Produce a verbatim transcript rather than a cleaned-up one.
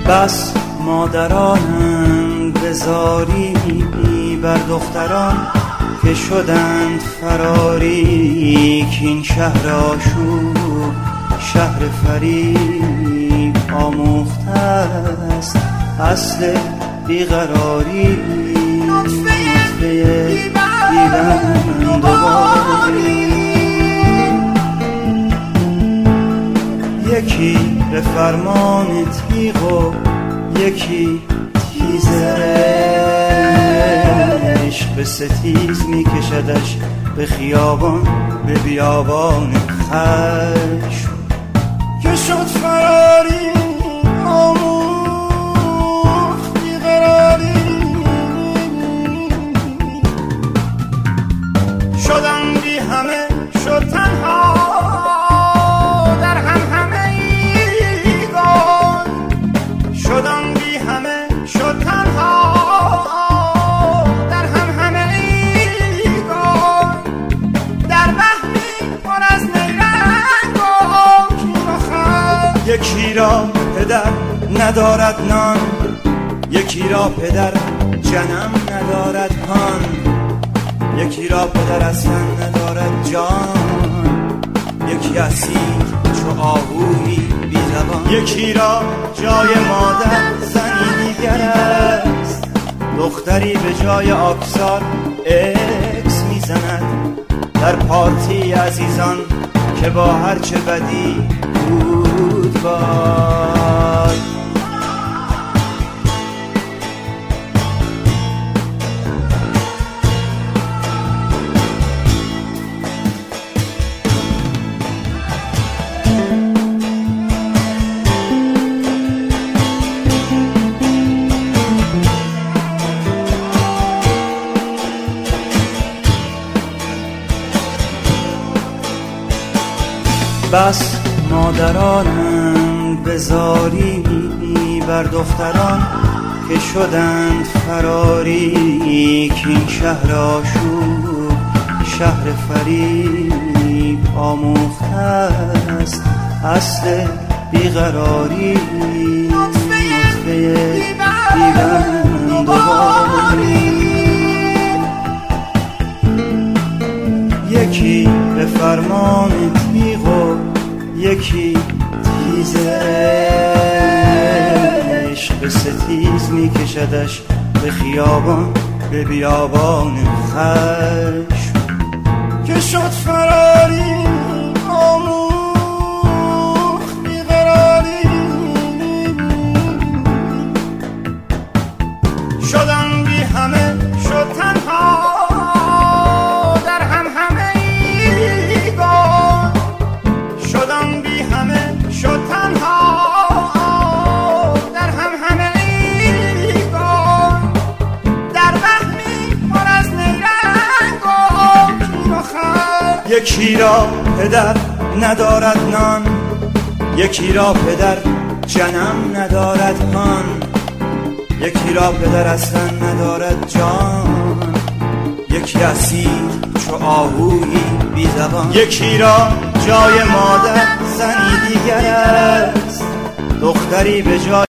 بس مادرانند به زاری بر دختران که شدند فراری، که این شهر آشوب شهر فریب آموخته است اصل بیقراری. نطفه دیدن دوباری، یکی به فرمان تیغ و یکی تیزه، عشق ستیز می کشدش به خیابان به بیابان خشم، که شد فراری آموخت بیقراری. شدم بی همه شد تنها در هم همه ایگان، شدم بی همه شد تنها در هم همه ایگان، در وهمی پر از نیرنگ و کین و خند. یکی را پدر ندارد نان، یکی را پدر جنم ندارد هان، یکی را پدر اصلا ندارد جان، یکی اسیر چو آهویی بی زبان. یکی را جای مادر زنی دیگر است، دختری به جای آبسار اکس میزند در پارتی عزیزان که با هرچه بدی بود بای. بس مادرانند به زاری بر دختران که شدند فراری، که این شهر آشوب شهر فریب آموخته است اصل بیقراری. نطفه دیدن دوباری، یکی به فرمان تیغ و یکی تیزه، عشق ستیز می کشدش به خیابان به بیابان خشم، که شد فراری آموخت بیقراری. شدم بی همه شد تنها در هم همه ایگان، شدم بی همه شد تنها در هم همه ایگان، در وهمی پر از نیرنگ و کین و خند. یکی را پدر ندارد نان، یکی را پدر جنم ندارد هان، یکی را پدر اصلا ندارد جان، یکی اسیر چو آهویی بی زبان. یکی را جای مادر زنی دیگر است، دختری به جای